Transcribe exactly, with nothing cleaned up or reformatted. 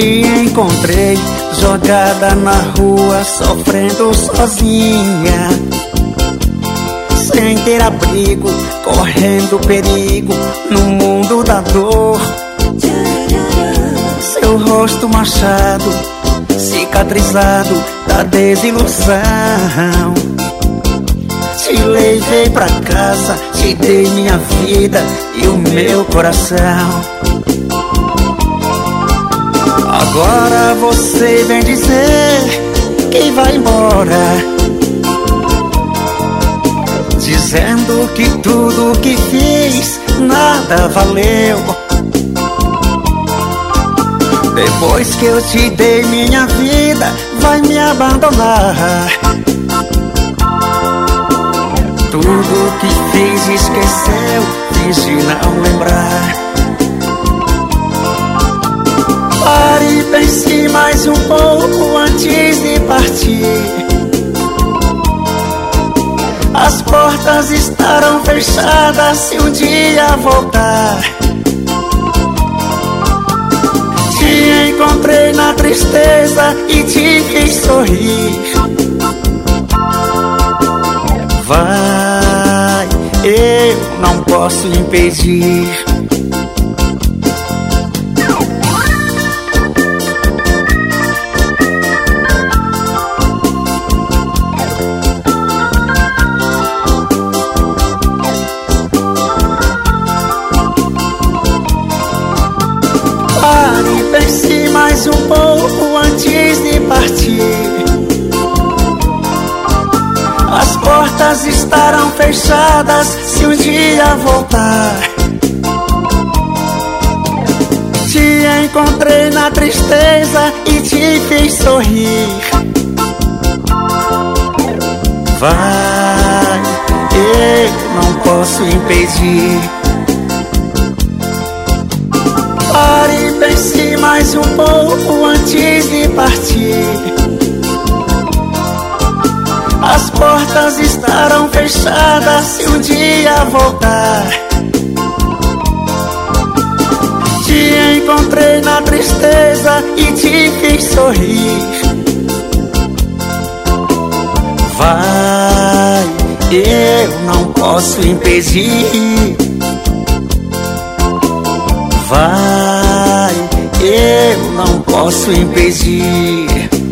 Te encontrei jogada na rua, sofrendo sozinha, sem ter abrigo, correndo perigo no mundo da dor. Seu rosto manchado, cicatrizado da desilusão. Te levei pra casa, te dei minha vida e o meu coração. Agora você vem dizer que vai embora, dizendo que tudo que fiz nada valeu. Depois que eu te dei minha vida, vai me abandonar. Tudo que fiz esqueceu, finge não lembrar. Pare e pense mais um pouco antes de partir. As portas estarão fechadas se um dia voltar. Te encontrei na tristeza e te fiz sorrir. Vai, eu não posso impedir. Pare, pense mais um pouco antes de partir. As portas estarão fechadas se um dia voltar. Te encontrei na tristeza e te fiz sorrir. Vai, eu não posso impedir. Pare e pense mais um pouco antes de partir. As portas estarão fechadas se um dia voltar. Te encontrei na tristeza e te fiz sorrir. Vai, eu não posso impedir. Vai, eu não posso impedir.